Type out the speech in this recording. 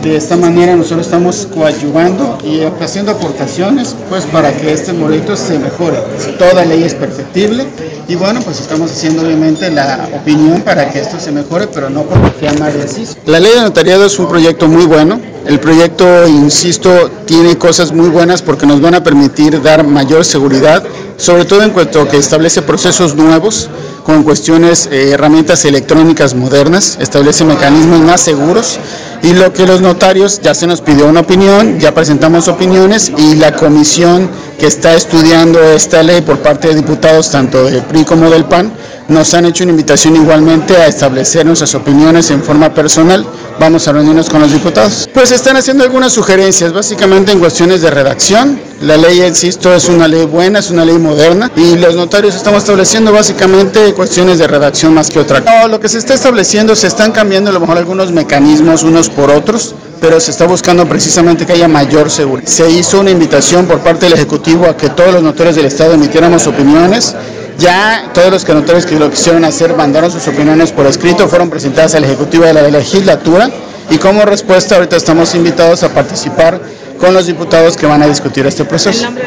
De esta manera nosotros estamos coadyuvando y haciendo aportaciones pues para que este proyecto se mejore. Toda ley es perfectible y bueno, pues estamos haciendo obviamente la opinión para que esto se mejore, pero no porque sea más inciso. La ley de notariado es un proyecto muy bueno. El proyecto, insisto, tiene cosas muy buenas porque nos van a permitir dar mayor seguridad, sobre todo en cuanto a que establece procesos nuevos, con cuestiones, herramientas electrónicas modernas, establece mecanismos más seguros y lo que los notarios, ya se nos pidió una opinión, ya presentamos opiniones y la comisión que está estudiando esta ley por parte de diputados tanto del PRI como del PAN, nos han hecho una invitación igualmente a establecer nuestras opiniones en forma personal. Vamos a reunirnos con los diputados. Pues están haciendo algunas sugerencias, básicamente en cuestiones de redacción. La ley, insisto, es una ley buena, es una ley moderna y los notarios estamos estableciendo básicamente cuestiones de redacción más que otra cosa. No, lo que se está estableciendo, se están cambiando a lo mejor algunos mecanismos unos por otros, pero se está buscando precisamente que haya mayor seguridad. Se hizo una invitación por parte del Ejecutivo a que todos los notarios del Estado emitiéramos opiniones. Ya todos los notarios que lo quisieron hacer mandaron sus opiniones por escrito, fueron presentadas al Ejecutivo de la legislatura y como respuesta ahorita estamos invitados a participar con los diputados que van a discutir este proceso.